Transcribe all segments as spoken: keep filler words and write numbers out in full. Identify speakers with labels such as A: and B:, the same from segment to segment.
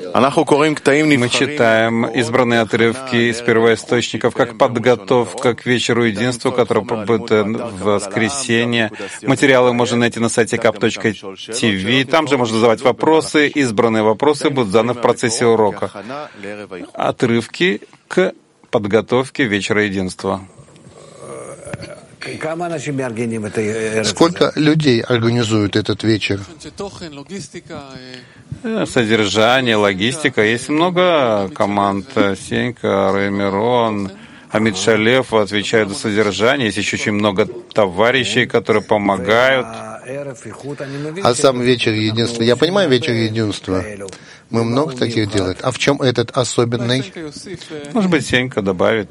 A: Мы читаем избранные отрывки из первоисточников как подготовка к вечеру единства, который будет в воскресенье. Материалы можно найти на сайте кап точка ти ви. Там же можно задавать вопросы. Избранные вопросы будут заданы в процессе урока. Отрывки к подготовке вечера единства.
B: Сколько людей организуют этот вечер?
A: Содержание, логистика. Есть много команд. Сенька, Ремирон, Амид Шалев отвечают за содержание. Есть еще очень много товарищей, которые помогают.
B: А сам вечер единства. Я понимаю вечер единства. Мы много таких делаем. А в чем этот особенный?
A: Может быть, Сенька добавит.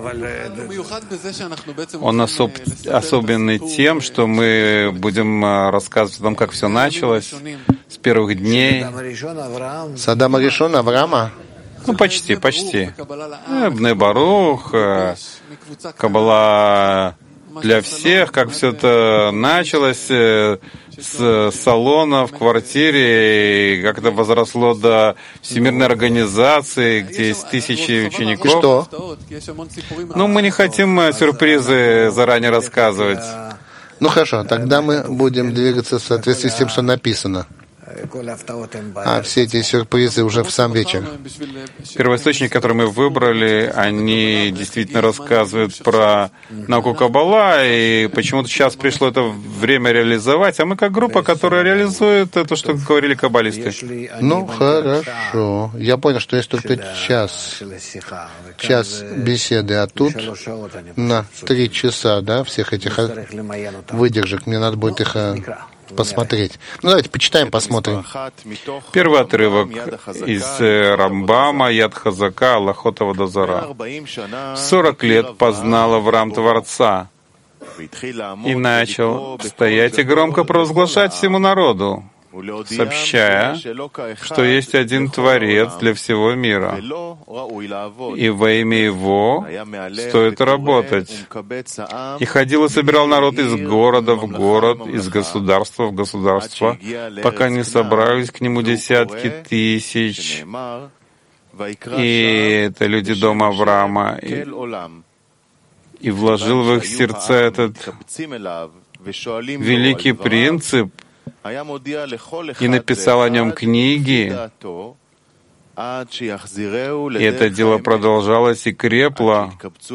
A: Он особ... особенный тем, что мы будем рассказывать о том, как все началось с первых дней.
B: С Адама Ришона, Авраама?
A: Ну, почти, почти. Бней Барух, Каббала для всех, как все это началось с салона в квартире, как это возросло до Всемирной организации, где есть тысячи учеников.
B: И что?
A: Ну, мы не хотим сюрпризы заранее рассказывать.
B: Ну хорошо, тогда мы будем двигаться в соответствии с тем, что написано. А все эти сюрпризы уже в сам вечер.
A: Первоисточник, который мы выбрали, они действительно рассказывают про науку Каббала, и почему-то сейчас пришло это время реализовать, а мы как группа, которая реализует то, что говорили каббалисты.
B: Ну, хорошо. Я понял, что есть только час. Час беседы, а тут на три часа, да, всех этих выдержек. Мне надо будет их посмотреть. Ну, давайте почитаем, посмотрим.
A: Первый отрывок из Рамбама, Яд Хазака, Аллахот Аводазара. Сорок лет познал Авраам Творца и начал стоять и громко провозглашать всему народу, сообщая, что есть один Творец для всего мира, и во имя Его стоит работать. И ходил и собирал народ из города в город, из государства в государство, пока не собрались к нему десятки тысяч. И это люди дома Авраама. И, и вложил в их сердца этот великий принцип, и написал о нем книги, и это дело продолжалось и крепло,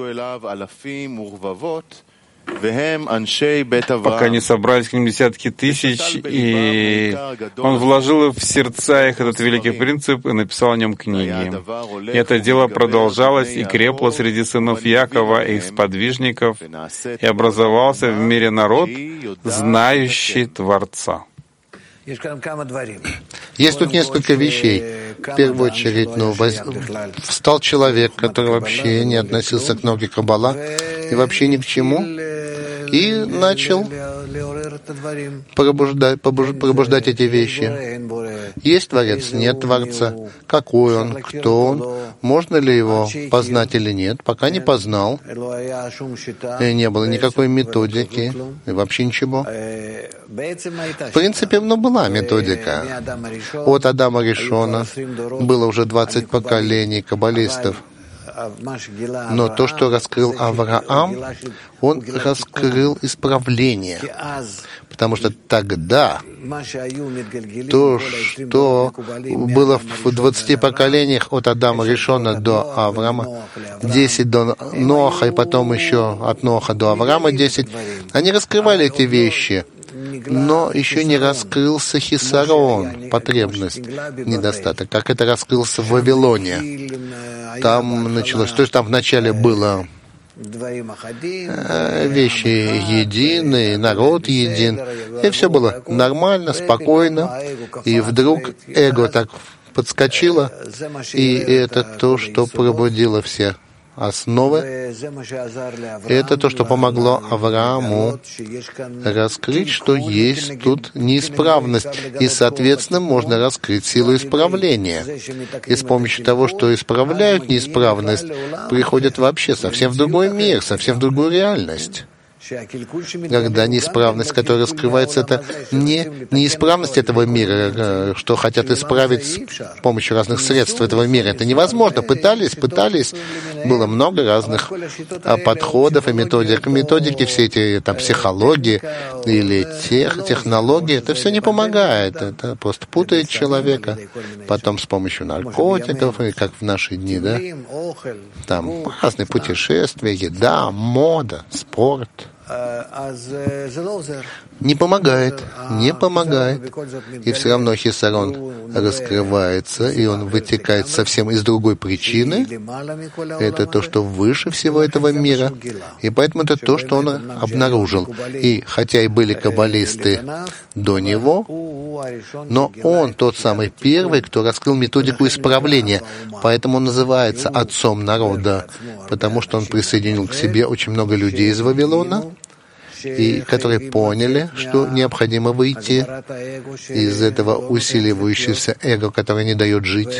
A: пока не собрались к ним десятки тысяч, и он вложил в сердца их этот великий принцип и написал о нем книги. И это дело продолжалось и крепло среди сынов Якова и их сподвижников, и образовался в мире народ, знающий Творца.
B: Есть тут несколько вещей. В первую очередь, ну, воз... встал человек, который вообще не относился к науке Каббала и вообще ни к чему, и начал пробуждать, пробуждать эти вещи. Есть Творец, нет Творца. Какой Он, кто Он, можно ли Его познать или нет. Пока не познал, и не было никакой методики, и вообще ничего. В принципе, ну, была методика. От Адама Ришона было уже двадцать поколений каббалистов. Но то, что раскрыл Авраам, он раскрыл исправление. Потому что тогда то, что было в двадцати поколениях от Адама Ришона до Авраама, десять до Ноаха, и потом еще от Ноаха до Авраама десять, они раскрывали эти вещи. Но еще не раскрылся хисарон, потребность, недостаток, как это раскрылся в Вавилоне. Там началось, то есть там вначале было вещи единые, народ един, и все было нормально, спокойно, и вдруг эго так подскочило, и это то, что пробудило все основы. Это то, что помогло Аврааму раскрыть, что есть тут неисправность, и, соответственно, можно раскрыть силу исправления. И с помощью того, что исправляют неисправность, приходят вообще совсем в другой мир, совсем в другую реальность. когда неисправность, которая раскрывается, это не неисправность этого мира, что хотят исправить с помощью разных средств этого мира. Это невозможно. Пытались, пытались. Было много разных подходов и методик. Методики, все эти там психологии или тех, технологии, это все не помогает. Это просто путает человека. Потом с помощью наркотиков, и как в наши дни, да, там разные путешествия, еда, мода, спорт. Не помогает, не помогает. И все равно хисарон раскрывается, и он вытекает совсем из другой причины. Это то, что выше всего этого мира. И поэтому это то, что он обнаружил. И хотя и были каббалисты до него, но он тот самый первый, кто раскрыл методику исправления. Поэтому он называется отцом народа, потому что он присоединил к себе очень много людей из Вавилона, и которые поняли, что необходимо выйти из этого усиливающегося эго, которое не дает жить.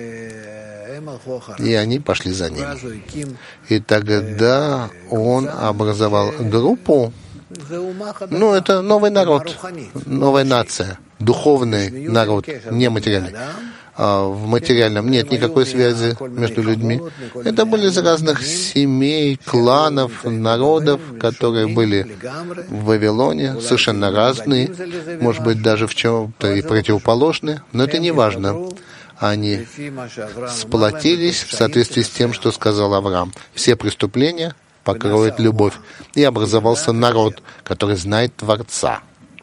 B: И они пошли за ним. И тогда он образовал группу. Ну, это новый народ, новая нация, духовный народ, не материальный. А в материальном нет никакой связи между людьми. Это были из разных семей, кланов, народов, которые были в Вавилоне, совершенно разные, может быть, даже в чем-то и противоположные, но это не важно. Они сплотились в соответствии с тем, что сказал Авраам. Все преступления покроет любовь. И образовался народ, который знает Творца.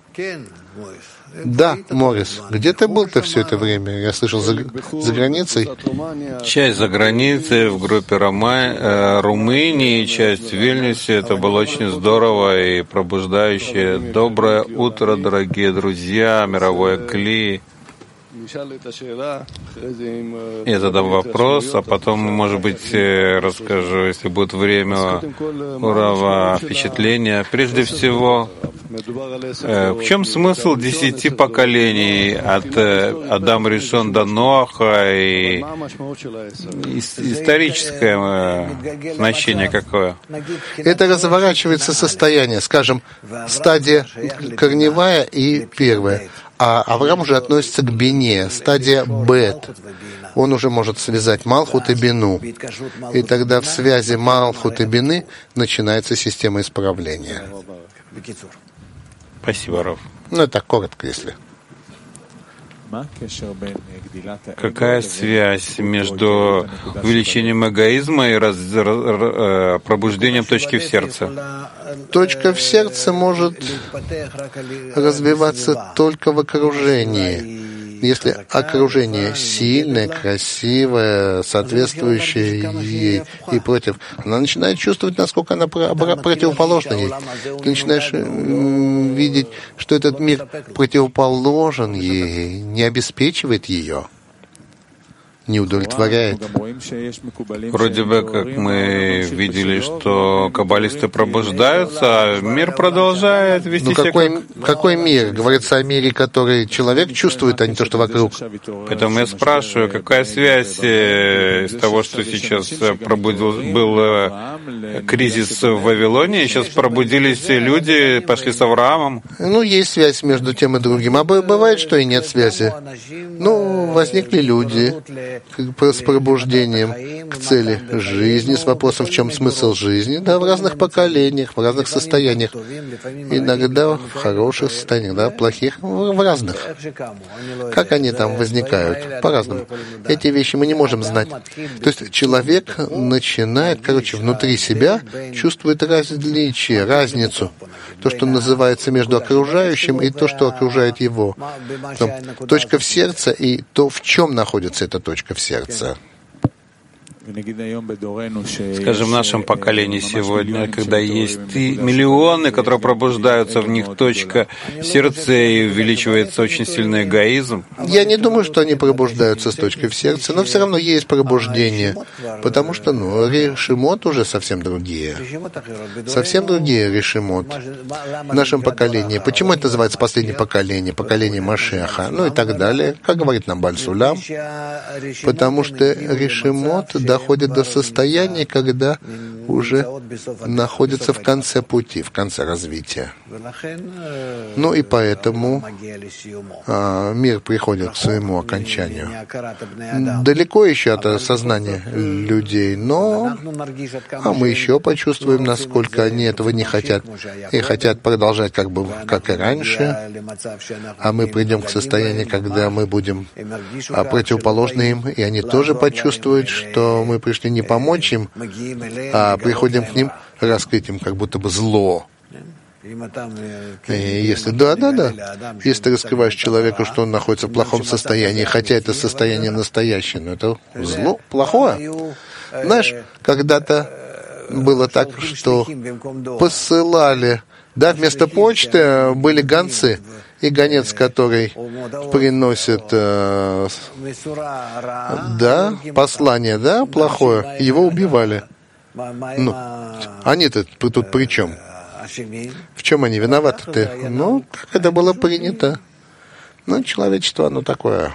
B: Да, Морис, где ты был-то все это время? Я слышал, за, за границей?
A: Часть за границей в группе Рома, э, Румынии, часть в Вильнюсе. Это было очень здорово и пробуждающее. Доброе утро, дорогие друзья, мировое Кли. Я задам вопрос, а потом, может быть, расскажу, если будет время, урава впечатления. Прежде всего, в чем смысл десяти поколений от Адама Ришон до Ноаха и историческое значение какое?
B: Это разворачивается состояние, скажем, стадия корневая и первая. А Авраам уже относится к бине, стадия бет. Он уже может связать Малхут и бину. И тогда в связи Малхут и бины начинается система исправления.
A: Спасибо, Рав.
B: Ну, это коротко, если.
A: Какая связь между увеличением эгоизма и раз, раз, пробуждением точки в сердце?
B: Точка в сердце может развиваться только в окружении. Если окружение сильное, красивое, соответствующее ей и против, она начинает чувствовать, насколько она противоположна ей. Ты начинаешь видеть, что этот мир противоположен ей, не обеспечивает ее, не удовлетворяет.
A: Вроде бы, как мы видели, что каббалисты пробуждаются, а мир продолжает вести
B: ну,
A: себя
B: какой,
A: как...
B: какой мир? Говорится о мире, который человек чувствует, а не то, что вокруг.
A: Поэтому я спрашиваю, какая связь из того, что сейчас пробудил, был кризис в Вавилоне, и сейчас пробудились люди, пошли с Авраамом?
B: Ну, есть связь между тем и другим. А бывает, что и нет связи. Ну, возникли люди с пробуждением к цели жизни, с вопросом, в чем смысл жизни, да, в разных поколениях, в разных состояниях. Иногда в хороших состояниях, да, плохих, в разных. Как они там возникают? По-разному. Эти вещи мы не можем знать. То есть человек начинает, короче, внутри себя чувствует различие, разницу. То, что называется между окружающим и то, что окружает его. Там, точка в сердце и то, в чем находится эта точка в сердце.
A: Скажем, в нашем поколении сегодня, когда есть и миллионы, которые пробуждаются, в них точка в сердце и увеличивается очень сильный эгоизм.
B: Я не думаю, что они пробуждаются с точкой в сердце, но все равно есть пробуждение, потому что, ну, решимот уже совсем другие. Совсем другие решимот в нашем поколении. Почему это называется последнее поколение, поколение Машеха, ну и так далее, как говорит нам Бааль Сулам, потому что решимот доходит до состояния, когда уже находятся в конце пути, в конце развития. Ну и поэтому а, мир приходит к своему окончанию. Далеко еще от осознания людей, но а мы еще почувствуем, насколько они этого не хотят и хотят продолжать как бы как и раньше, а мы придем к состоянию, когда мы будем а, противоположны им, и они тоже почувствуют, что мы пришли не помочь им, а приходим к ним раскрыть им как будто бы зло. И если да, да, да, если ты раскрываешь человеку, что он находится в плохом состоянии, хотя это состояние настоящее, но это зло плохое. Знаешь, когда-то было так, что посылали, да, вместо почты были гонцы, и гонец, который приносит, э, да, послание, да, плохое, его убивали. Ну, они-то тут при чем? В чем они виноваты-то? Ну, как это было принято. Ну, человечество, оно такое.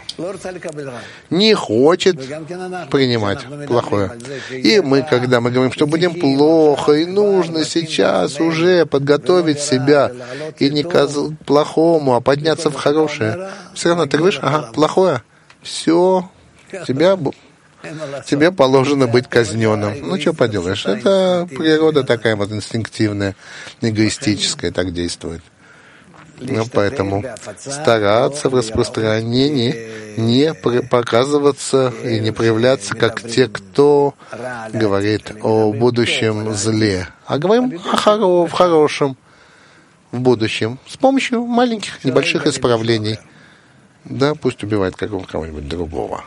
B: Не хочет принимать плохое. И мы, когда мы говорим, что будем плохо, и нужно сейчас уже подготовить себя, и не к плохому, а подняться в хорошее, все равно ты говоришь, ага, плохое, все, тебя... тебе положено быть казненным. Ну, что поделаешь, это природа такая вот инстинктивная, эгоистическая, так действует. Ну, поэтому стараться в распространении не показываться и не проявляться как те, кто говорит о будущем зле, а говорим о хоро- в хорошем в будущем с помощью маленьких, небольших исправлений. Да, пусть убивает кого-нибудь другого.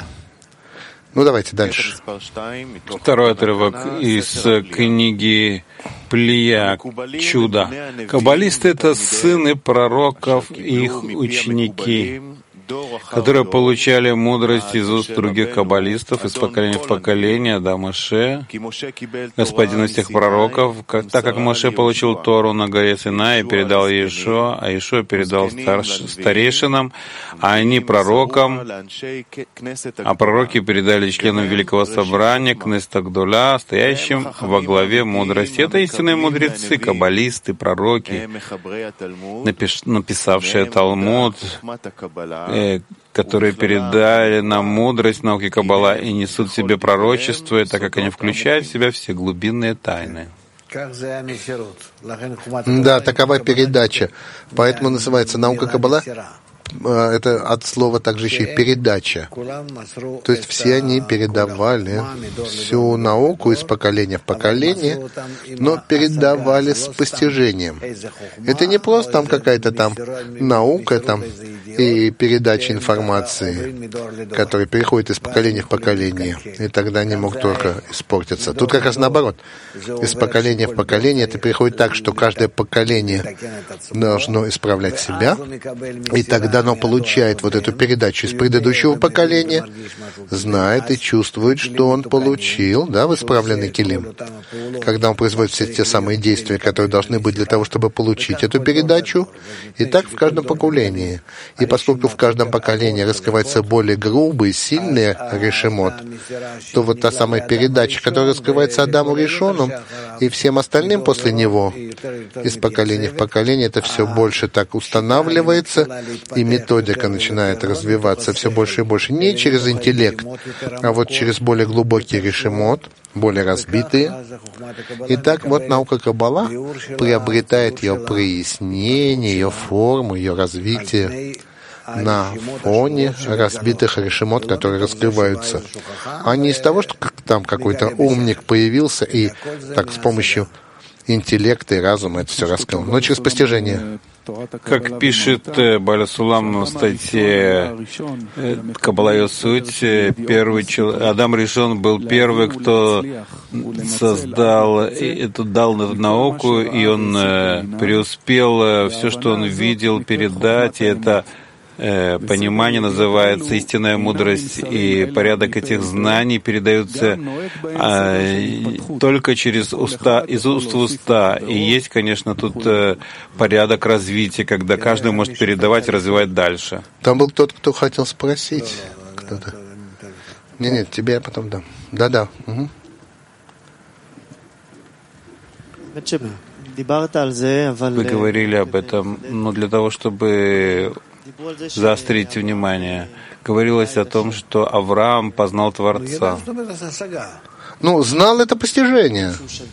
B: Ну, давайте дальше.
A: Второй отрывок из книги Плия «Чудо». Каббалисты — это сыны пророков и их ученики, которые получали мудрость из уст других каббалистов из поколения в поколение до Моше, господин из тех пророков, как, так как Моше получил Тору на горе Синай и передал Иешуа, а Иешуа передал старш, старейшинам, а они пророкам, а пророки передали членам Великого Собрания, Кнессет Гдола, стоящим во главе мудрости. Это истинные мудрецы, каббалисты, пророки, напиш, написавшие Талмуд, которые передали нам мудрость науки Каббала и несут в себе пророчество, так как они включают в себя все глубинные тайны.
B: Да, такова передача. Поэтому называется наука Каббала. Это от слова также еще и передача. То есть все они передавали всю науку из поколения в поколение, но передавали с постижением. Это не просто там какая-то там наука там и передача информации, которая переходит из поколения в поколение, и тогда они могут только испортиться. Тут как раз наоборот. Из поколения в поколение это переходит так, что каждое поколение должно исправлять себя, и тогда оно получает вот эту передачу из предыдущего поколения, знает и чувствует, что он получил, да, в исправленный килим, когда он производит все те самые действия, которые должны быть для того, чтобы получить эту передачу, и так в каждом поколении. И поскольку в каждом поколении раскрывается более грубый, сильный решемот, то вот та самая передача, которая раскрывается Адаму Ришону и всем остальным после него, из поколения в поколение, это все больше так устанавливается, и методика начинает развиваться все больше и больше. Не через интеллект, а вот через более глубокий решемот, более разбитые. И так вот наука Каббала приобретает ее прояснение, ее форму, ее развитие на фоне разбитых решемот, которые раскрываются. А не из того, что там какой-то умник появился и так с помощью интеллекта и разума это все раскрыл, но через постижение.
A: Как пишет Бааля Сулам в статье «Каббала и суть», первый человек, Адам Ришон был первый, кто создал, эту, дал эту науку, и он преуспел все, что он видел, передать, и это понимание называется истинная мудрость, и порядок этих знаний передаются а, только через уста, из уст в уста. И есть, конечно, тут а, порядок развития, когда каждый может передавать и развивать дальше.
B: Там был тот, кто хотел спросить. Кто-то. Нет, нет, тебе я потом дам. Да-да. Угу.
A: Вы говорили об этом, но для того, чтобы заострить внимание, говорилось о том, что Авраам познал Творца.
B: Ну, знал это постижение.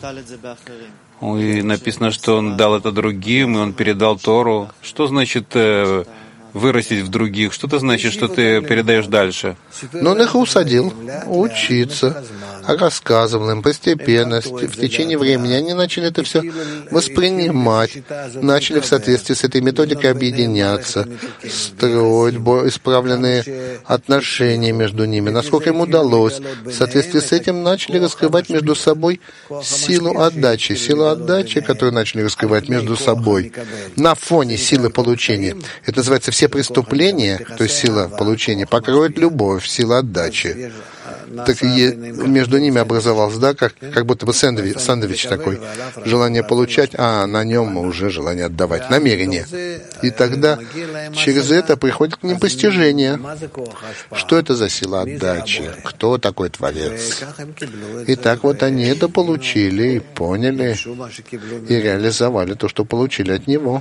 A: И написано, что он дал это другим, и он передал Тору. Что значит э, вырастить в других? Что это значит, что ты передаешь дальше?
B: Но он их усадил учиться, рассказывал им постепенно, в течение времени. Они начали это все воспринимать, начали в соответствии с этой методикой объединяться, строить исправленные отношения между ними. Насколько им удалось, в соответствии с этим начали раскрывать между собой силу отдачи. Силу отдачи, которую начали раскрывать между собой на фоне силы получения. Это называется все преступления, то есть сила получения, покроет любовь, сила отдачи. Так и между ними образовался, да, как, как будто бы сэндвич, сэндвич такой. Желание получать, а на нем уже желание отдавать, намерение. И тогда через это приходит к ним постижение. Что это за сила отдачи? Кто такой Творец? И так вот они это получили, и поняли, и реализовали то, что получили от Него.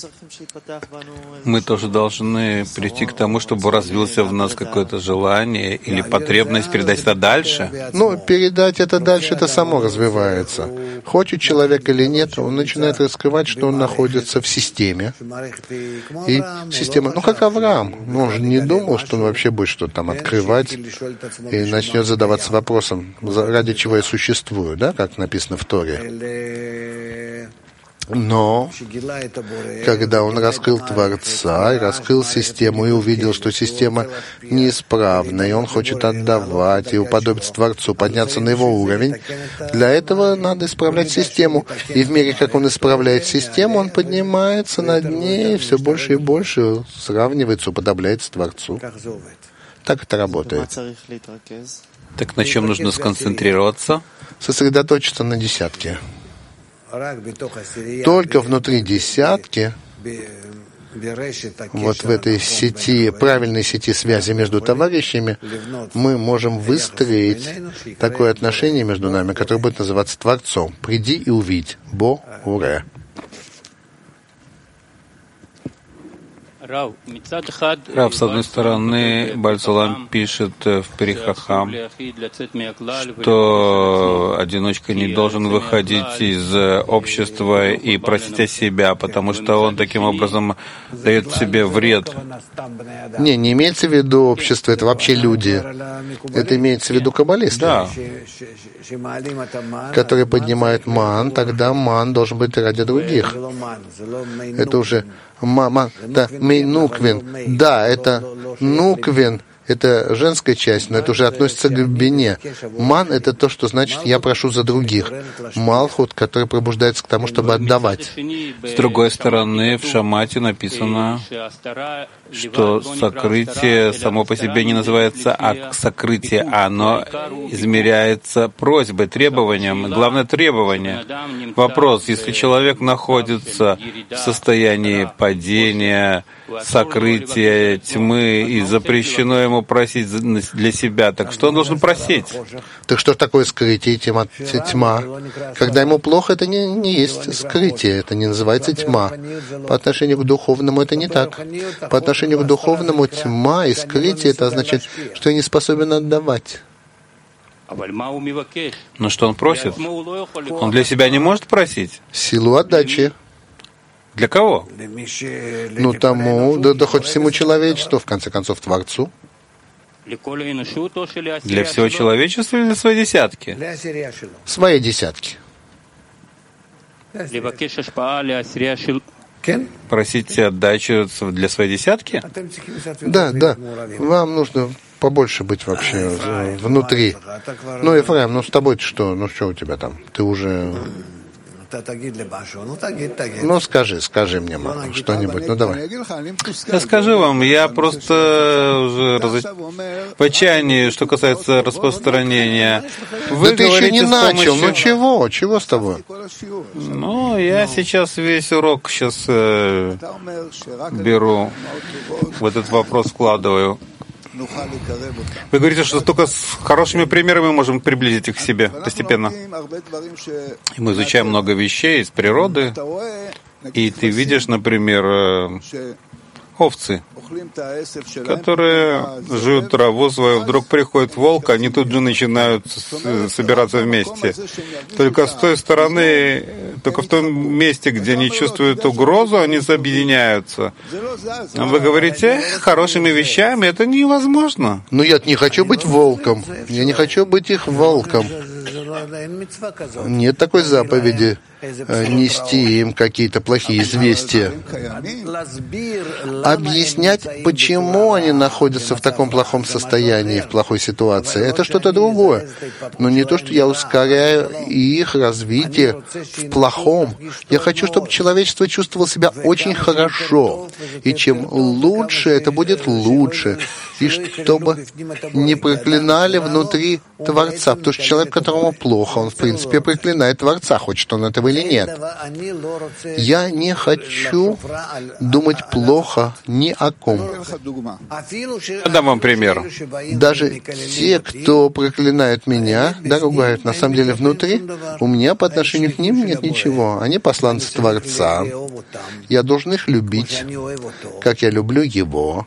A: Мы тоже должны прийти к тому, чтобы развился в нас какое-то желание или потребность передать это дальше.
B: Ну, передать это дальше, это само развивается. Хочет человек или нет, он начинает раскрывать, что он находится в системе. И система, ну, как Авраам, ну, он же не думал, что он вообще будет что-то там открывать и начнет задаваться вопросом, ради чего я существую, да, как написано в Торе. Но когда он раскрыл Творца, и раскрыл систему, и увидел, что система неисправна, и он хочет отдавать, и уподобиться Творцу, подняться на его уровень, для этого надо исправлять систему. И в мере, как он исправляет систему, он поднимается над ней, и все больше и больше сравнивается, уподобляется Творцу. Так это работает.
A: Так на чем нужно сконцентрироваться?
B: Сосредоточиться на десятке. Только внутри десятки, вот в этой сети, правильной сети связи между товарищами, мы можем выстроить такое отношение между нами, которое будет называться Творцом. Приди и увидь. Бо-уре.
A: Рав, с одной стороны, Бальцулам пишет в Перихахам, что одиночка не должен выходить из общества и просить о себя, потому что он таким образом дает себе вред.
B: Не, не имеется в виду общество, это вообще люди. Это имеется в виду каббалисты,
A: да,
B: которые поднимают ман, тогда ман должен быть ради других. Это уже ман, да, мейнуквин. Да, это нуквин. Это женская часть, но это уже относится к глубине. Ман — это то, что значит «я прошу за других». Малхут, который пробуждается к тому, чтобы отдавать.
A: С другой стороны, в Шамате написано, что сокрытие само по себе не называется сокрытие, а оно измеряется просьбой, требованием. Главное — требование. Вопрос: если человек находится в состоянии падения, сокрытия, тьмы, и запрещено ему просить для себя, так что он должен просить?
B: Так что такое скрытие, тьма? тьма? Когда ему плохо, это не, не есть скрытие, это не называется тьма. По отношению к духовному это не так. По отношению к духовному тьма и скрытие — это означает, что я не способен отдавать.
A: Но что он просит? Он для себя не может просить?
B: Силу отдачи.
A: Для кого?
B: Ну, тому, да, да хоть всему человечеству, в конце концов, Творцу.
A: Для всего человечества или для своей десятки?
B: Своей десятки.
A: Просить отдачу для своей десятки?
B: Да, да. Вам нужно побольше быть вообще внутри. Ну, Ефраим, ну с тобой-то что? Ну, что у тебя там? Ты уже... Ну, скажи, скажи мне, мама, что-нибудь, ну давай.
A: Я скажу вам, я просто уже раз... в отчаянии, что касается распространения. Вы
B: да ты еще не начал,
A: помощью...
B: ну чего, чего с тобой?
A: Ну, я сейчас весь урок сейчас э, беру, в этот вопрос вкладываю. Вы говорите, что только с хорошими примерами мы можем приблизить их к себе постепенно. И мы изучаем много вещей из природы, и ты видишь, например, овцы, которые жуют траву свою, вдруг приходит волк, они тут же начинают собираться вместе. Только с той стороны, только в том месте, где они чувствуют угрозу, они объединяются. Вы говорите, хорошими вещами это невозможно.
B: Ну, я не хочу быть волком. Я не хочу быть их волком. Нет такой заповеди нести им какие-то плохие известия. Объяснять, почему они находятся в таком плохом состоянии, в плохой ситуации, это что-то другое. Но не то, что я ускоряю их развитие в плохом. Я хочу, чтобы человечество чувствовало себя очень хорошо. И чем лучше, это будет лучше. И чтобы не проклинали внутри Творца. Потому что человек, которому плохо, он, в принципе, проклинает Творца, хочет он этого или нет. Я не хочу думать плохо ни о ком.
A: Я дам вам пример.
B: Даже те, кто проклинают меня, да, ругают, на самом деле внутри, у меня по отношению к ним нет ничего. Они посланцы Творца. Я должен их любить, как я люблю Его.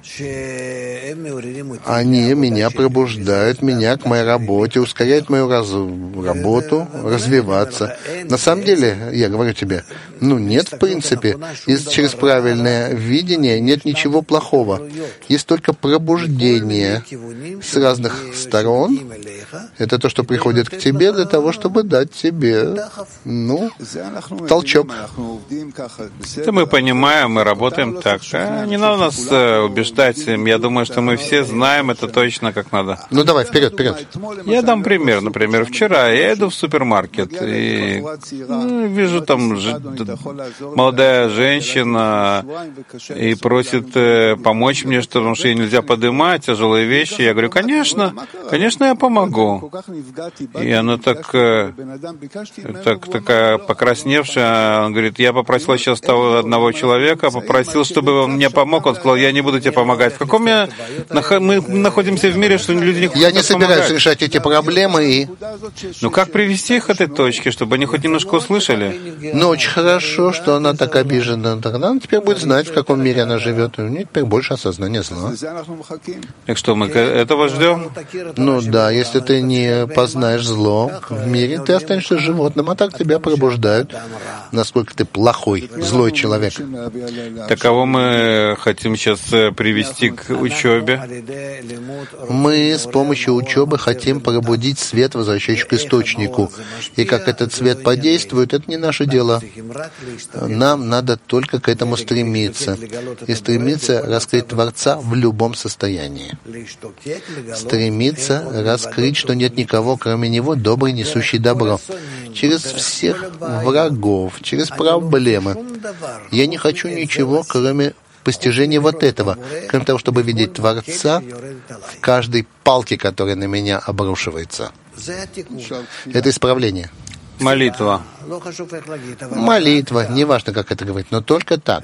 B: Они меня пробуждают, меня к моей работе, ускоряют мою раз... работу, развиваться. На самом деле, я говорю тебе, ну нет, в принципе, из, через правильное видение нет ничего плохого. Есть только пробуждение с разных сторон. Это то, что приходит к тебе для того, чтобы дать тебе, ну, толчок.
A: Это мы понимаем, мы работаем так. А не надо нас убеждать. Я думаю, что мы все знаем это точно, как надо.
B: Ну давай, вперед, вперед.
A: Я дам пример. Например, вчера я иду в супермаркет и ну, вижу там ж... молодая женщина и просит э, помочь мне, что, потому что ей нельзя поднимать тяжелые вещи. Я говорю, конечно, конечно, я помогу. И она так, э, так такая покрасневшая, она говорит, я попросила сейчас того одного человека, попросил, чтобы он мне помог. Он сказал, я не буду тебе помогать. В каком я... Мы находимся в мире, что люди не хотят
B: Я не собираюсь
A: помогать.
B: решать эти проблемы и...
A: Ну как привести их к этой точке, чтобы они хоть немножко услышали?
B: Ну, очень хорошо, что она так обижена. Тогда она теперь будет знать, в каком мире она живет. И у нее теперь больше осознания зла.
A: Так что, мы этого ждем?
B: Ну да, если ты не познаешь зло в мире, ты останешься животным, а так тебя пробуждают, насколько ты плохой, злой человек.
A: Таково мы хотим сейчас привести к учебе.
B: Мы с помощью учебы хотим пробудить свет, возвращающий к источнику. И как этот свет подействует, это не наше дело. Нам надо только к этому стремиться. И стремиться раскрыть Творца в любом состоянии. Стремиться раскрыть, что нет никого, кроме Него, добрый, несущий добро. Через всех врагов, через проблемы. Я не хочу ничего, кроме постижения вот этого, кроме того, чтобы видеть Творца в каждой палке, которая на меня обрушивается. Это исправление.
A: Молитва.
B: Молитва, неважно, как это говорить, но только так.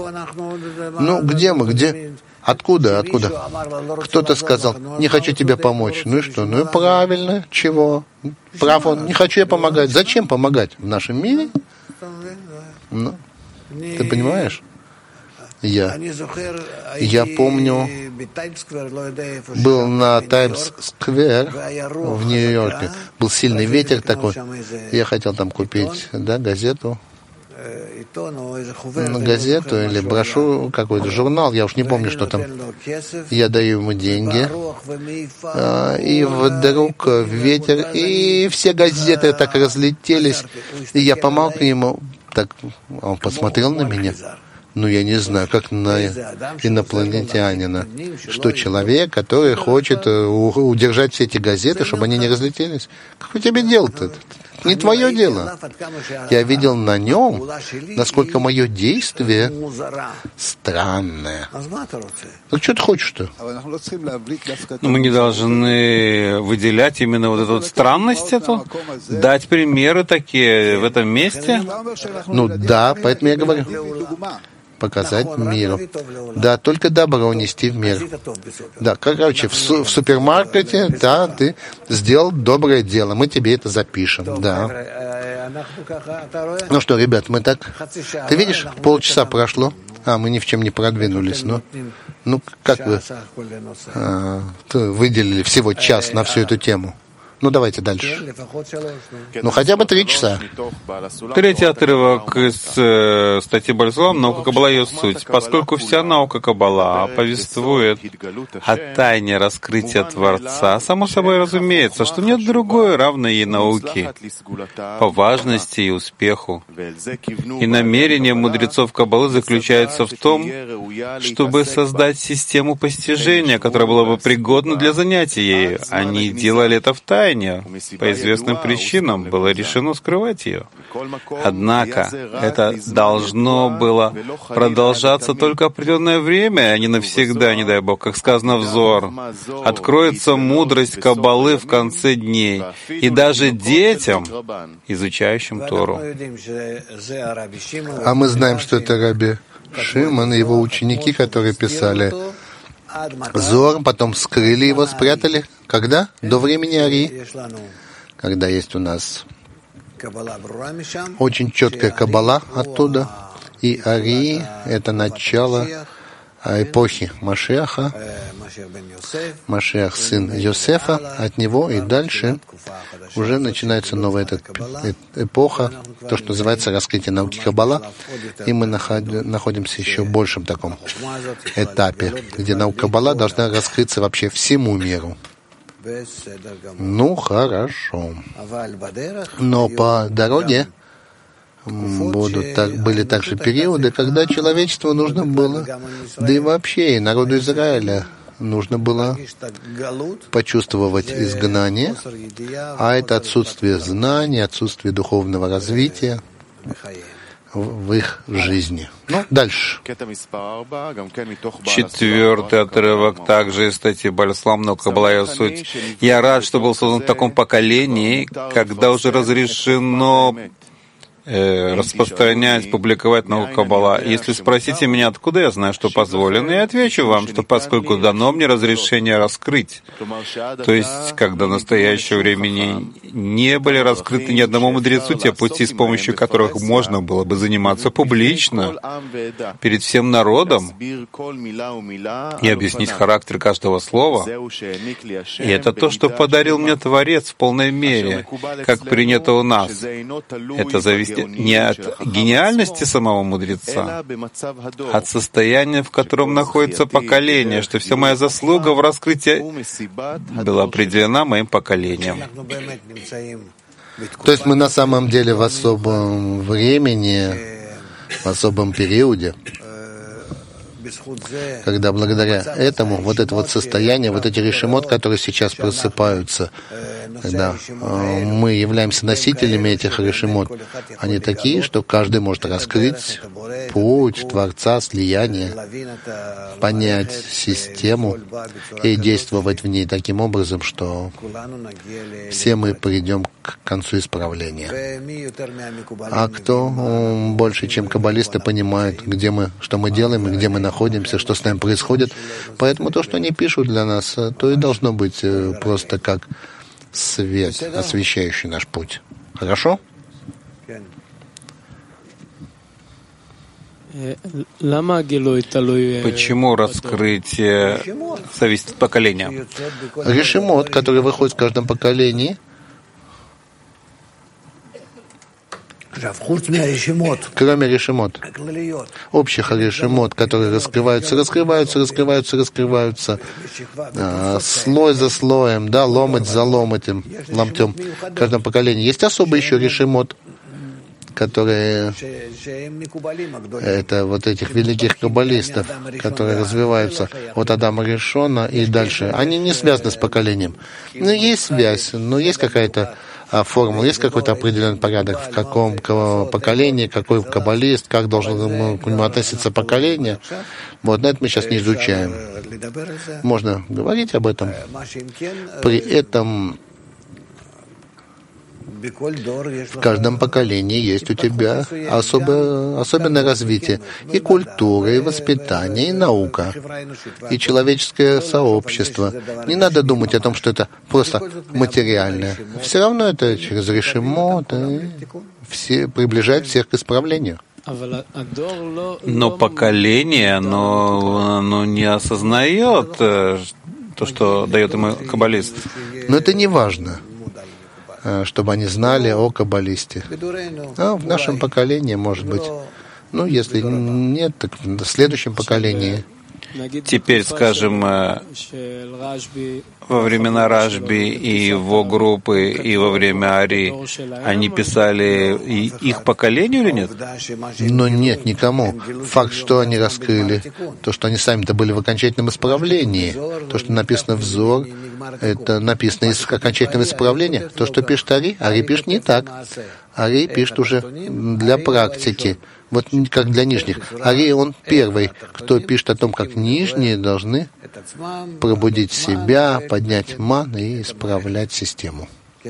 B: Ну, где мы, где? Откуда, откуда? Кто-то сказал, не хочу тебе помочь. Ну и что? Ну и правильно, чего? Прав он, не хочу я помогать. Зачем помогать? В нашем мире? Ну, ты понимаешь? Я, я помню, был на Таймс-сквер в Нью-Йорке, был сильный ветер такой, я хотел там купить, да, газету, ну, газету или брошюру, какой-то журнал, я уж не помню, что там. Я даю ему деньги, и вдруг ветер, и все газеты так разлетелись, и я помог ему, так он посмотрел на меня. Ну, я не знаю, как на инопланетянина, что человек, который хочет удержать все эти газеты, чтобы они не разлетелись. Какое тебе дело-то? Не твое дело. Я видел на нем, насколько мое действие странное. Ну, что ты хочешь-то?
A: Но мы не должны выделять именно вот эту вот странность эту, дать примеры такие в этом месте.
B: Ну да, поэтому я говорю. показать миру. Да, только добро нести в мир. Да, короче, в, су- в супермаркете, да, ты сделал доброе дело, мы тебе это запишем, да. Ну что, ребят, мы так... Ты видишь, полчаса прошло, а мы ни в чем не продвинулись, но... Ну, как вы а, выделили всего час на всю эту тему? Ну, давайте дальше. Ну, хотя бы три часа.
A: Третий отрывок из э, статьи Бальзалам «Наука Каббала и ее суть». Поскольку вся наука Каббала повествует о тайне раскрытия Творца, само собой разумеется, что нет другой равной ей науки по важности и успеху. И намерение мудрецов Каббалы заключается в том, чтобы создать систему постижения, которая была бы пригодна для занятий ею. Они делали это в тайне. По известным причинам было решено скрывать ее. Однако это должно было продолжаться только определенное время, а не навсегда, не дай Бог. Как сказано в Зоар, откроется мудрость Каббалы в конце дней, и даже детям, изучающим Тору.
B: А мы знаем, что это Раби Шимон и его ученики, которые писали Зоар, потом скрыли его, спрятали. Когда? До времени Ари. Когда есть у нас очень четкая Каббала оттуда. И Ари — это начало эпохи Машиаха. Машиах — сын Йосефа. От него и дальше уже начинается новая эта эпоха, то, что называется раскрытие науки Каббала. И мы находимся еще в большем таком этапе, где наука Каббала должна раскрыться вообще всему миру. Ну, хорошо. Но по дороге будут так, были также периоды, когда человечеству нужно было, да и вообще и народу Израиля нужно было почувствовать изгнание, а это отсутствие знаний, отсутствие духовного развития в их жизни. Ну, дальше.
A: Четвертый отрывок также из статьи Бальзалам «Наука Каббала и ее суть». Я рад, что был создан в таком поколении, когда уже разрешено распространять, публиковать науку Каббала. Если спросите меня, откуда я знаю, что позволено, я отвечу вам, что поскольку дано мне разрешение раскрыть. То есть, когда в настоящее время не были раскрыты ни одному мудрецу те пути, с помощью которых можно было бы заниматься публично перед всем народом и объяснить характер каждого слова. И это то, что подарил мне Творец в полной мере, как принято у нас. Это зависит не от гениальности самого мудреца, а от состояния, в котором находится поколение, что вся моя заслуга в раскрытии была определена моим поколением.
B: То есть мы на самом деле в особом времени, в особом периоде, когда благодаря этому, вот это вот состояние, вот эти решимот, которые сейчас просыпаются, когда э, мы являемся носителями этих решимот, они такие, что каждый может раскрыть путь Творца, слияние, понять систему и действовать в ней таким образом, что все мы придем к концу исправления. А кто э, больше, чем каббалисты, понимает, где мы, что мы делаем и где мы находимся, что с нами происходит. Поэтому то, что они пишут для нас, то и должно быть э, просто как свет, освещающий наш путь. Хорошо?
A: Почему раскрытие зависит от поколения?
B: Решимот, который выходит в каждом поколении, кроме решимот, общих решимот, которые раскрываются, раскрываются, раскрываются, раскрываются, а, слой за слоем, да, ломоть за ломотем, ломтем в каждом поколении. Есть особый еще решимот, которые, это вот этих великих каббалистов, которые развиваются от Адама Ришона и дальше. Они не связаны с поколением. Ну, есть связь, но есть какая-то формула, есть какой-то определенный порядок, в каком поколении, какой каббалист, как должно к нему относиться поколение. Вот, на это мы сейчас не изучаем. Можно говорить об этом. При этом В каждом поколении есть у тебя особое, особенное развитие. И культура, и воспитание, и наука, и человеческое сообщество. Не надо думать о том, что это просто материальное. Все равно это через решимот, все, приближает всех к исправлению.
A: Но поколение, оно, оно не осознает то, что дает ему каббалист.
B: Но это не важно, чтобы они знали о каббалисте. А в нашем поколении, может быть, ну, если нет, так в следующем поколении.
A: Теперь, скажем, во времена Рашби и его группы, и во время Ари, они писали и их поколению или нет?
B: Но нет, никому. Факт, что они раскрыли, то, что они сами-то были в окончательном исправлении, то, что написано в Зор, это написано из окончательного исправления. То, что пишет Ари, Ари пишет не так. Ари пишет уже для практики. Вот как для нижних. Ари, он первый, кто пишет о том, как нижние должны пробудить себя, поднять ман и исправлять систему.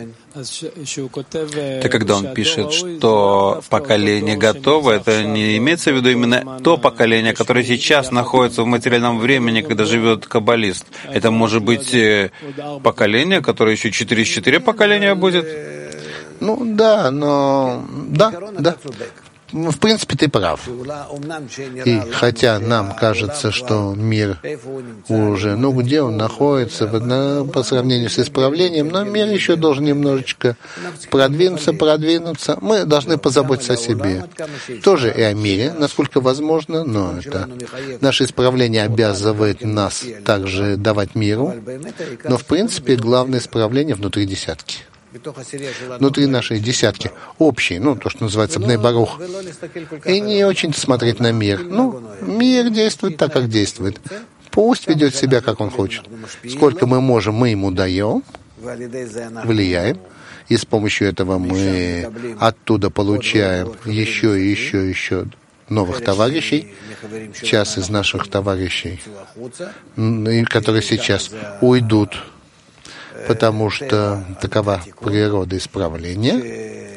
A: Это когда он пишет, что поколение готово, это не имеется в виду именно то поколение, которое сейчас находится в материальном времени, когда живет каббалист. Это может быть поколение, которое еще через четыре поколения будет?
B: Ну да, но... Да, да. В принципе, ты прав. И хотя нам кажется, что мир уже, ну где он находится по сравнению с исправлением, но мир еще должен немножечко продвинуться, продвинуться. Мы должны позаботиться о себе. Тоже и о мире, насколько возможно, но это наше исправление обязывает нас также давать миру. Но, в принципе, главное исправление внутри десятки. Внутри нашей десятки, общей, ну, то, что называется Бней Барух. И не очень смотреть на мир. Ну, мир действует так, как действует. Пусть ведет себя, как он хочет. Сколько мы можем, мы ему даем, влияем, и с помощью этого мы оттуда получаем еще и еще и еще новых товарищей. Часть из наших товарищей, которые сейчас уйдут, потому что такова природа исправления,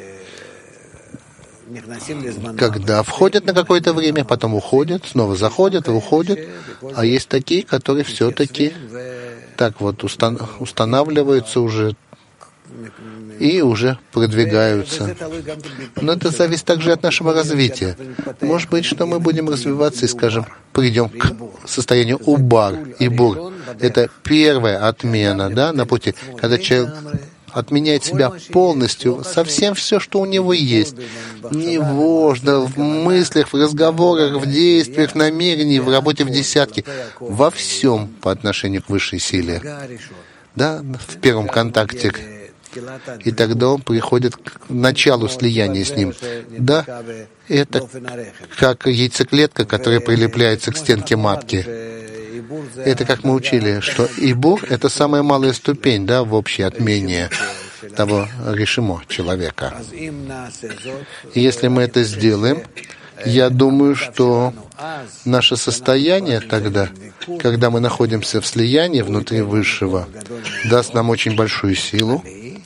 B: когда входят на какое-то время, потом уходят, снова заходят и уходят, а есть такие, которые все-таки так вот устан- устанавливаются уже и уже продвигаются. Но это зависит также от нашего развития. Может быть, что мы будем развиваться и, скажем, придем к состоянию убар и бур. Это первая отмена, да, на пути, когда человек отменяет себя полностью, совсем все, что у него есть. Неважно, в мыслях, в разговорах, в действиях, в намерении, в работе в десятке, во всем по отношению к высшей силе. Да, в первом контакте. И тогда он приходит к началу слияния с ним. Да, это как яйцеклетка, которая прилепляется к стенке матки. Это как мы учили, что Ибур — это самая малая ступень, да, в общей отмене того решимо человека. И если мы это сделаем, я думаю, что наше состояние тогда, когда мы находимся в слиянии внутри Высшего, даст нам очень большую силу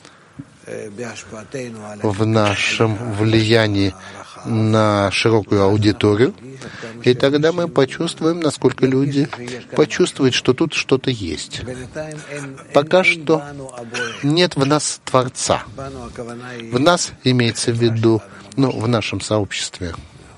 B: в нашем влиянии на широкую аудиторию, и тогда мы почувствуем, насколько люди почувствуют, что тут что-то есть. Пока что нет в нас Творца. В нас имеется в виду, ну, в нашем сообществе.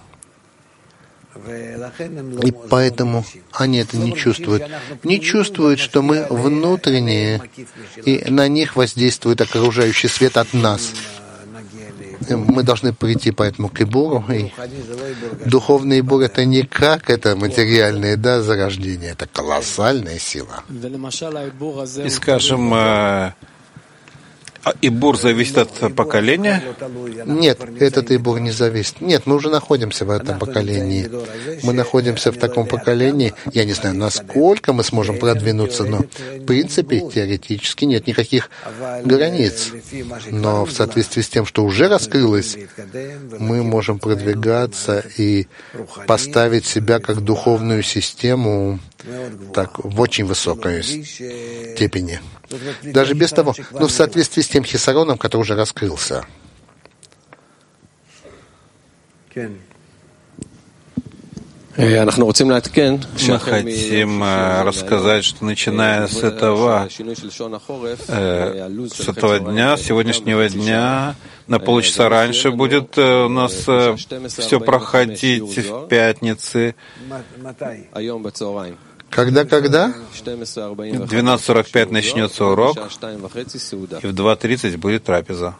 B: И поэтому они это не чувствуют. Не чувствуют, что мы внутренние, и на них воздействует окружающий свет от нас. Мы должны прийти поэтому к Ибуру. И духовный Ибур — это не как это материальное, да, зарождение, это колоссальная сила.
A: И, скажем, Ибур зависит от поколения?
B: Нет, этот Ибур не зависит. Нет, мы уже находимся в этом поколении. Мы находимся в таком поколении. Я не знаю, насколько мы сможем продвинуться, но в принципе, теоретически нет никаких границ. Но в соответствии с тем, что уже раскрылось, мы можем продвигаться и поставить себя как духовную систему так, в очень высокой степени. Даже без того, но в соответствии с тем хисароном, который уже раскрылся.
A: Мы хотим рассказать, что начиная с этого, э, с этого дня, сегодняшнего дня, на полчаса раньше будет у нас э, все проходить в пятницы.
B: Когда-когда?
A: В двенадцать сорок пять начнется урок, и в два тридцать будет трапеза.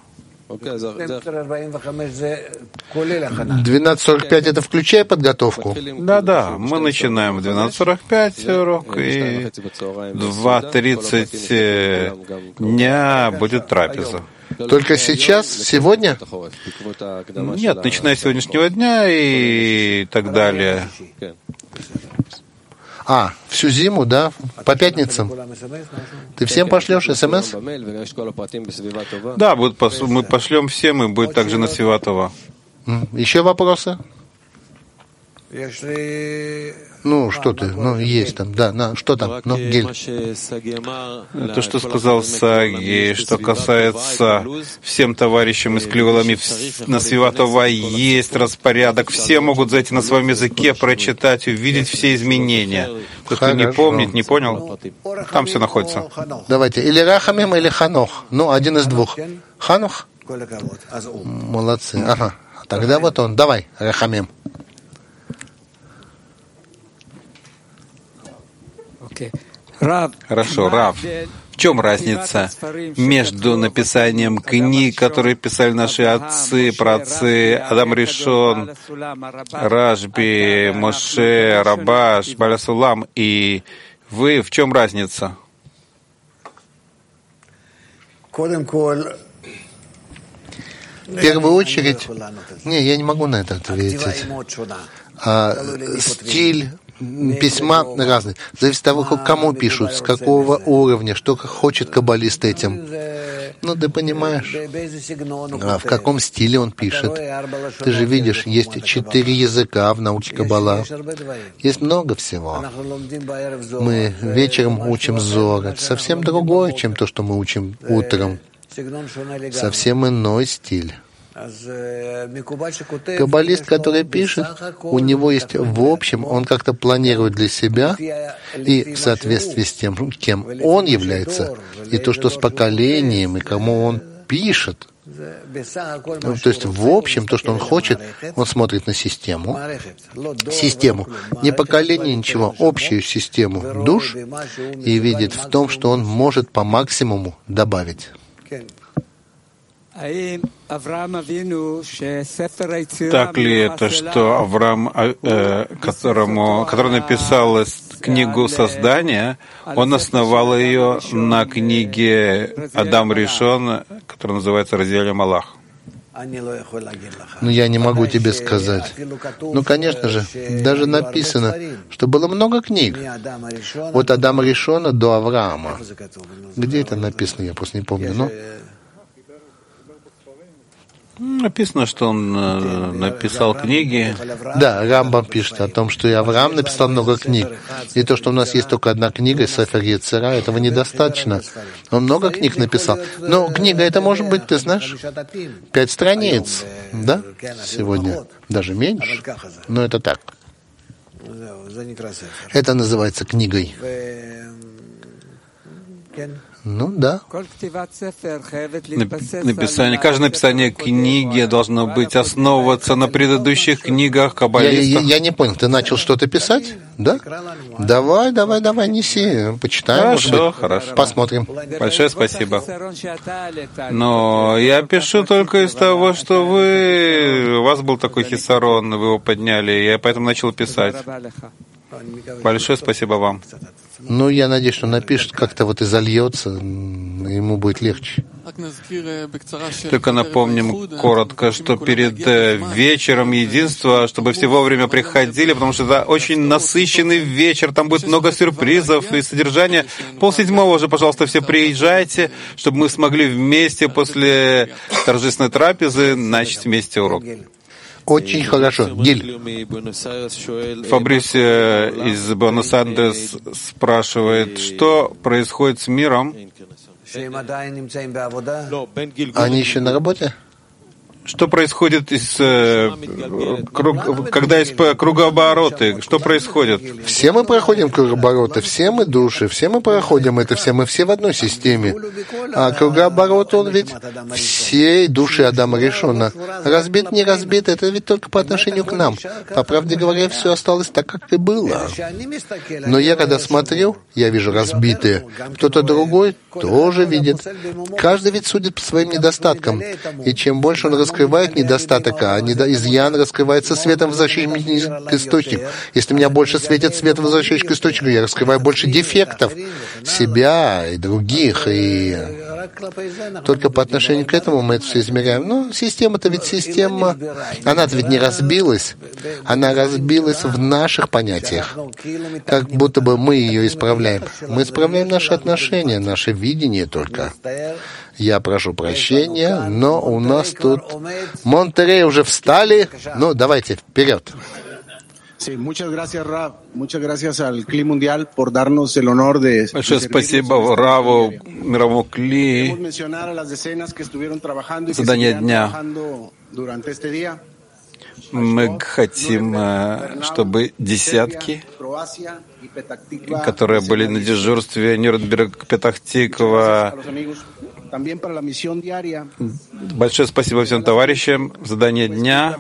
B: двенадцать сорок пять это включая подготовку?
A: Да-да, мы начинаем в двенадцать сорок пять урок, и в два тридцать дня будет трапеза.
B: Только сейчас, сегодня?
A: Нет, начиная с сегодняшнего дня и так далее.
B: А, всю зиму, да? По пятницам? Ты всем пошлешь смс?
A: Да, будет, мы пошлем всем, и будет также на Свиватова.
B: Еще вопросы? Ну, что ты? Ну, есть там. Да, на, что там? Ну, Гиль.
A: То, что сказал Саги, что касается всем товарищам из Клювалами, на Свиватова есть распорядок. Все могут зайти на своем языке, прочитать, увидеть все изменения. Кто не помнит, не понял, там все находится.
B: Давайте. Или Рахамим, или Ханох. Ну, один из двух. Ханох? Молодцы. Ага. Тогда вот он. Давай, Рахамим.
A: Хорошо, Рав. В чем разница между написанием книг, которые писали наши отцы, праотцы, Адам Ришон, Рашби, Моше, Рабаш, Баля Сулам, и вы? В чем разница?
B: В первую очередь, не, я не могу на это ответить. А, стиль письма разный. Зависит от того, кому пишут, с какого уровня, что хочет каббалист этим. Ну, ты понимаешь, а в каком стиле он пишет. Ты же видишь, есть четыре языка в науке Каббала. Есть много всего. Мы вечером учим Зор. Это совсем другое, чем то, что мы учим утром. Совсем иной стиль. Каббалист, который пишет, у него есть в общем, он как-то планирует для себя, и в соответствии с тем, кем он является, и то, что с поколением, и кому он пишет. Ну, то есть, в общем, то, что он хочет, он смотрит на систему, систему, не поколение, ничего, общую систему душ, и видит в том, что он может по максимуму добавить.
A: Так ли это, что Авраам, э, которому, который написал книгу создания, он основал ее на книге Адам Ришон, которая называется «Разделение Малах»?
B: Ну, я не могу тебе сказать. Ну, конечно же, даже написано, что было много книг. От Адама Ришона до Авраама. Где это написано, я просто не помню. Но...
A: Написано, что он э, написал книги.
B: Да, Рамбам пишет о том, что и Авраам написал много книг. И то, что у нас есть только одна книга, Сефер Йецера, этого недостаточно. Он много книг написал. Но книга это может быть, ты знаешь, пять страниц, да, сегодня. Даже меньше. Но это так. Это называется книгой. Ну да.
A: Написание, каждое написание книги должно быть основываться на предыдущих книгах каббалистов.
B: Я, я, я не понял, ты начал что-то писать? Да? Давай, давай, давай, неси, почитаем.
A: Хорошо, хорошо.
B: Посмотрим.
A: Большое спасибо. Но я пишу только из того, что вы, у вас был такой хисарон, вы его подняли, я поэтому начал писать. Большое спасибо вам.
B: Ну, я надеюсь, что напишет, как-то вот и зальется, ему будет легче.
A: Только напомним коротко, что перед вечером единства, чтобы все вовремя приходили, потому что это очень насыщенный вечер, там будет много сюрпризов и содержания. Полседьмого уже, пожалуйста, все приезжайте, чтобы мы смогли вместе после торжественной трапезы начать вместе урок.
B: Очень хорошо. Гиль.
A: Фабрисия из Буэнос-Айрес спрашивает, что происходит с миром,
B: Они еще на работе?
A: Что происходит из, э, круг, когда есть кругообороты? Что происходит?
B: Все мы проходим кругообороты, все мы души, все мы проходим это, все мы все в одной системе. А кругооборот, он ведь всей души Адама Ришона. Разбит, не разбит, это ведь только по отношению к нам. По правде говоря, все осталось так, как и было. Но я, когда смотрю, я вижу разбитые. Кто-то другой тоже видит. Каждый ведь судит по своим недостаткам. И чем больше он раскрывает, раскрывает недостаток, а изъян раскрывается светом, возвращающимся к источнику. Если у меня больше светит свет, возвращающийся к источнику, я раскрываю больше дефектов себя и других, и только по отношению к этому мы это все измеряем. Ну, система-то ведь система, она-то ведь не разбилась, она разбилась в наших понятиях, как будто бы мы ее исправляем. Мы исправляем наши отношения, наше видение только. Я прошу прощения, но у нас тут Монтерей уже встали. Ну, давайте, вперед.
A: Большое спасибо Раву, мировому Кли, задание дня. Мы хотим, чтобы десятки, которые были на дежурстве Нюрнберг, Петах-Тиква. Большое спасибо всем товарищам. Задание дня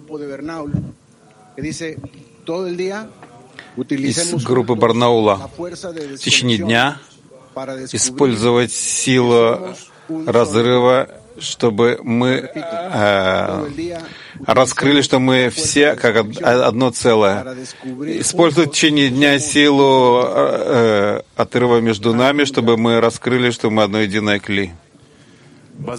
A: из группы Барнаула. В течение дня использовать силу разрыва, чтобы мы э, раскрыли, что мы все как одно целое. Использовать в течение дня силу э, отрыва между нами, чтобы мы раскрыли, что мы одно единое кли. На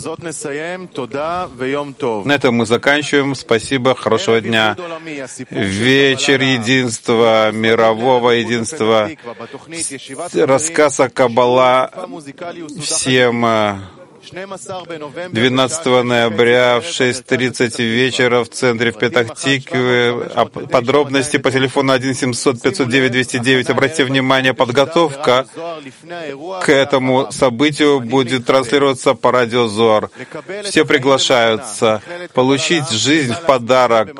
A: этом мы заканчиваем. Спасибо, хорошего дня. Вечер единства, мирового единства. Рассказ о Каббала всем двенадцатого ноября в шесть тридцать вечера в центре в Петах-Тикве. Подробности по телефону один семьсот пятьсот девять двести девять. Обратите внимание, подготовка к этому событию будет транслироваться по радио Зоар. Все приглашаются получить жизнь в подарок.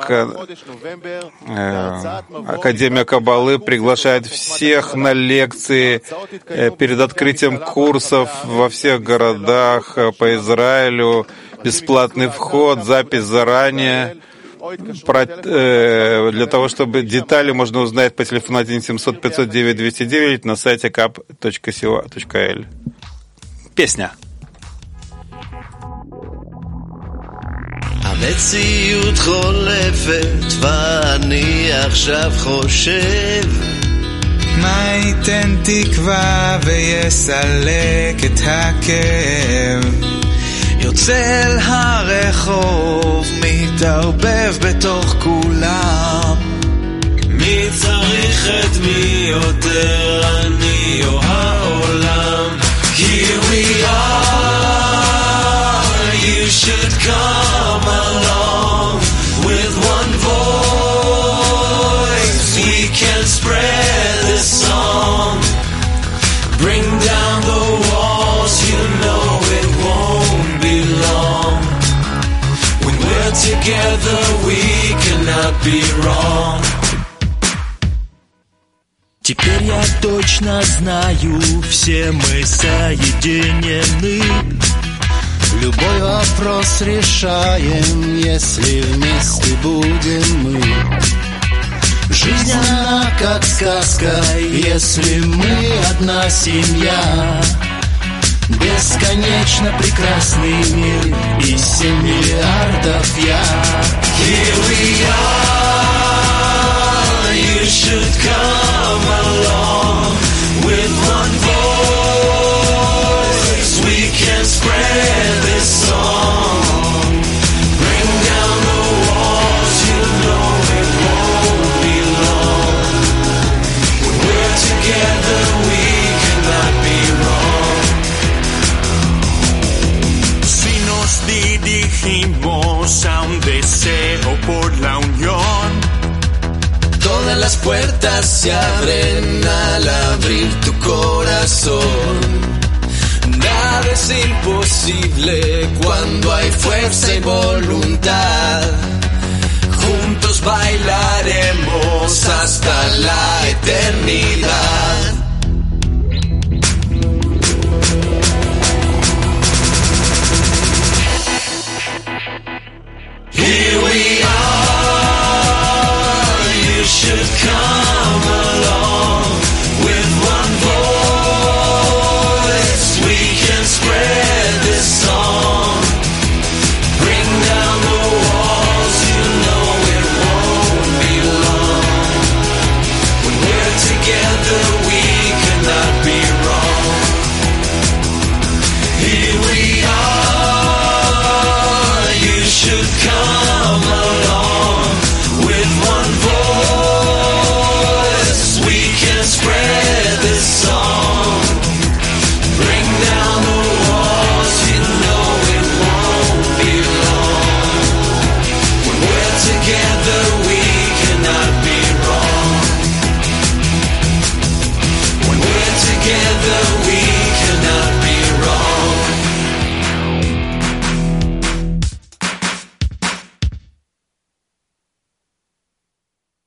A: Академия Каббалы приглашает всех на лекции перед открытием курсов во всех городах по Израилю, бесплатный вход, запись заранее. Про, э, для того, чтобы детали можно узнать по телефону один семьсот пятьсот девять двести девять на сайте кап точка си о точка эл. Песня.
C: המציאות חולפת ואני עכשיו חושב מה ייתן תקווה ויסלק את הכאב יוצא אל הרחוב מתערבב בתוך כולם מי צריך את מי יותר אני או העולם Here we are You should come along with one voice we can spread this song bring down the walls you know it won't be long when we're together we cannot be wrong Теперь я точно знаю все мы соединены Любой вопрос решаем, если вместе будем мы. Жизнь она как сказка, если мы одна семья. Бесконечно прекрасный мир и семь миллиардов я. Here we are, you should come along with one voice. We can spread this song. Bring down the walls, you know it won't be long. When we're together, we cannot be wrong. Si nos dirigimos a un deseo por la unión, todas las puertas se abren al abrir tu corazón. Da Nada es imposible cuando hay fuerza y voluntad. Juntos bailaremos hasta la eternidad.